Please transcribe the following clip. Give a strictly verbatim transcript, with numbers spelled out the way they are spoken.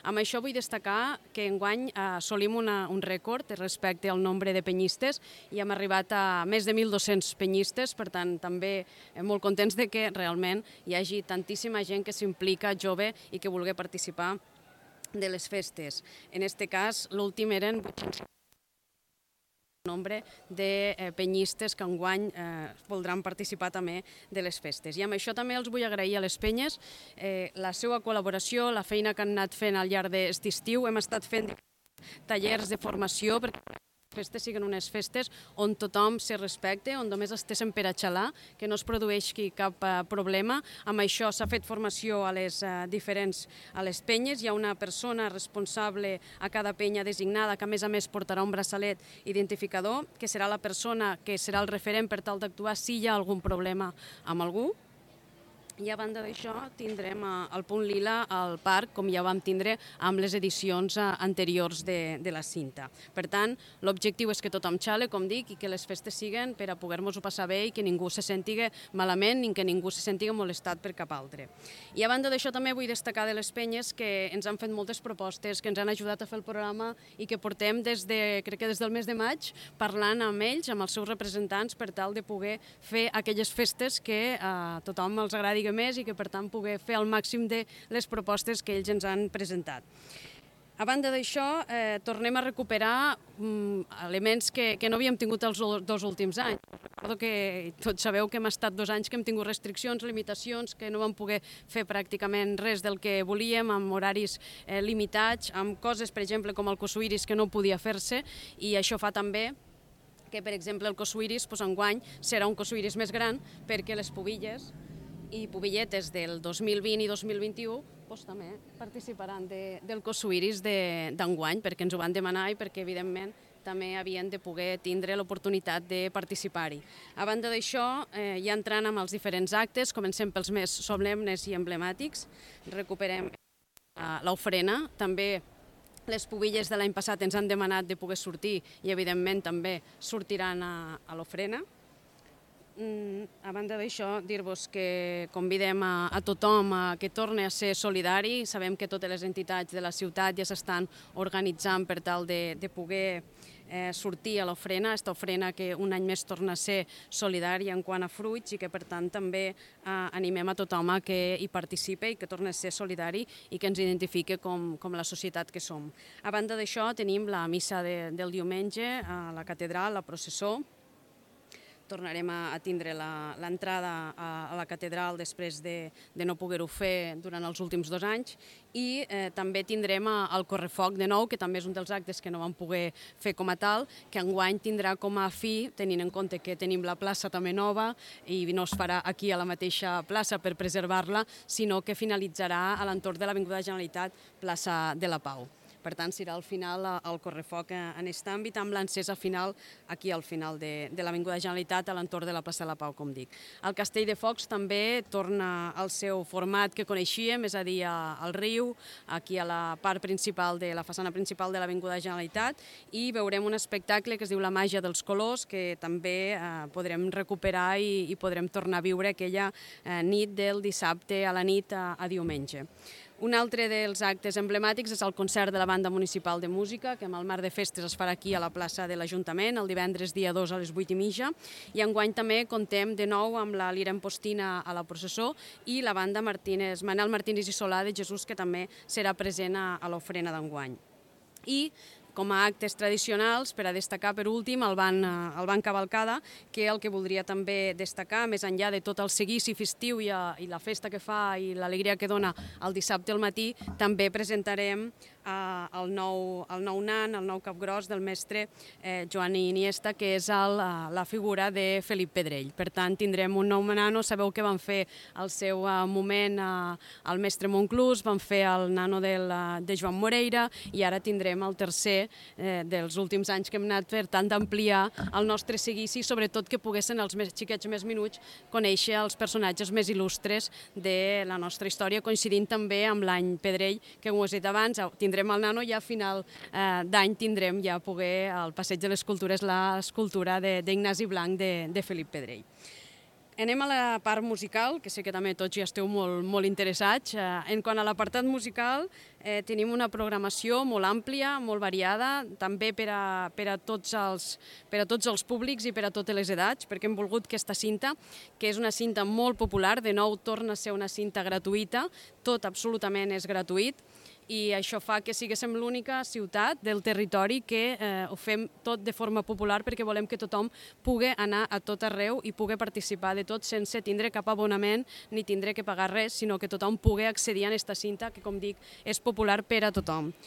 Amb això vull destacar que enguany assolim una, un rècord respecte al nombre de penyistes i hem arribat a més de mil dos-cents penyistes, per tant també molt contents de que realment hi hagi tantíssima gent que s'implica, jove, i que vulgui participar de les festes. En aquest cas, l'últim eren vuit-cents nombre de eh, penyistes que enguany eh, voldran participar també de les festes. I amb això també els vull agrair a les penyes eh, la seva col·laboració, la feina que han anat fent al llarg d'aquest estiu. Hem estat fent tallers de formació perquè les festes siguin unes festes on tothom se respecte, on només estiguem per a xalar, que no es produeixi cap eh, problema. Amb això s'ha fet formació a les eh, diferents a les penyes. Hi ha una persona responsable a cada penya designada que a més a més portarà un braçalet identificador, que serà la persona que serà el referent per tal d'actuar si hi ha algun problema amb algú. I a banda d'això tindrem el punt lila al parc, com ja vam tindre amb les edicions anteriors de, de la cinta. Per tant, l'objectiu és que tothom xale, com dic, i que les festes siguen per a poder-nos-ho passar bé i que ningú se sentiga malament ni que ningú se sentiga molestat per cap altre. I a banda d'això també vull destacar de les penyes que ens han fet moltes propostes, que ens han ajudat a fer el programa i que portem des de, crec que des del mes de maig, parlant amb ells, amb els seus representants, per tal de poder fer aquelles festes que a tothom els agradi més i que per tant poder fer el màxim de les propostes que ells ens han presentat. A banda d'això, eh, tornem a recuperar mm, elements que, que no havíem tingut els dos últims anys. Recordo que tots sabeu que hem estat dos anys que hem tingut restriccions, limitacions, que no vam poder fer pràcticament res del que volíem, amb horaris eh, limitats, amb coses, per exemple, com el Cosuiris, que no podia fer-se, i això fa també que, per exemple, el Cosuiris, doncs, enguany serà un Cosuiris més gran perquè les pubilles i pubilletes del dos mil vint i dos mil vint-i-u doncs, també participaran de, del Cosuiris d'enguany, perquè ens ho van demanar i perquè, evidentment, també havien de poder tindre l'oportunitat de participar-hi. A banda d'això, eh, ja entrant amb els diferents actes, comencem pels més solemnes i emblemàtics, recuperem eh, l'ofrena, també les pubilles de l'any passat ens han demanat de poder sortir i, evidentment, també sortiran a, a l'ofrena. A banda d'això, dir-vos que convidem a, a tothom a que torni a ser solidari. Sabem que totes les entitats de la ciutat ja s'estan organitzant per tal de, de poder eh, sortir a l'ofrena, aquesta ofrena que un any més torna a ser solidària en quant a fruits i que per tant també eh, animem a tothom a que hi participi i que torni a ser solidari i que ens identifique com, com la societat que som. A banda d'això tenim la missa de, del diumenge a la catedral, la processó. Tornarem a tindre l'entrada a la catedral després de, de no poder-ho fer durant els últims dos anys i eh, també tindrem el correfoc de nou, que també és un dels actes que no vam poder fer com a tal, que enguany tindrà com a fi, tenint en compte que tenim la plaça també nova i no es farà aquí a la mateixa plaça per preservar-la, sinó que finalitzarà a l'entorn de l'Avinguda Generalitat, plaça de la Pau. Per tant, serà al final el correfoc en aquest àmbit, amb l'encesa final aquí al final de, de l'Avinguda Generalitat, a l'entorn de la plaça de la Pau, com dic. El Castell de Focs també torna al seu format que coneixíem, és a dir, al riu, aquí a la part principal, de la façana principal de l'Avinguda Generalitat, i veurem un espectacle que es diu La màgia dels colors, que també eh, podrem recuperar i, i podrem tornar a viure aquella eh, nit del dissabte a la nit a, a diumenge. Un altre dels actes emblemàtics és el concert de la Banda Municipal de Música, que amb el marc de festes es farà aquí a la plaça de l'Ajuntament, el divendres dia dos a les vuit i mitja, i enguany també contem de nou amb la Lira Empostina a la processó i la banda Martínez, Manel Martínez i Solà de Jesús, que també serà present a, a l'ofrena d'enguany. I com a actes tradicionals, per a destacar per últim el ban, el ban Cavalcada, que el que voldria també destacar, més enllà de tot el seguici festiu i, a, i la festa que fa i l'alegria que dona el dissabte al matí, també presentarem eh, el, nou, el nou nan, el nou capgros del mestre eh, Joan Iniesta, que és el, la figura de Felip Pedrell. Per tant, tindrem un nou nano. Sabeu que van fer el seu eh, moment eh, al mestre Monclús, van fer el nano del, de Joan Moreira i ara tindrem el tercer eh, dels últims anys que hem anat per tant d'ampliar el nostre seguici, sobretot que poguessin els més xiquets més minuts conèixer els personatges més il·lustres de la nostra història, coincidint també amb l'any Pedrell, que ho he dit abans, tindrem el nano i a final eh, d'any tindrem ja poder al Passeig de les Cultures l'escultura d'Ignasi Blanc de, de Felip Pedrell. Anem a la part musical, que sé que també tots ja esteu molt, molt interessats. En quant a l'apartat musical, eh, tenim una programació molt àmplia, molt variada, també per a, per, a tots els, per a tots els públics i per a totes les edats, perquè hem volgut que aquesta cinta, que és una cinta molt popular, de nou torna a ser una cinta gratuïta, tot absolutament és gratuït, i això fa que siguéssim l'única ciutat del territori que eh, ho fem tot de forma popular, perquè volem que tothom pugui anar a tot arreu i pugui participar de tot sense tindre cap abonament ni tindre que pagar res, sinó que tothom pugui accedir a aquesta cinta que, com dic, és popular per a tothom.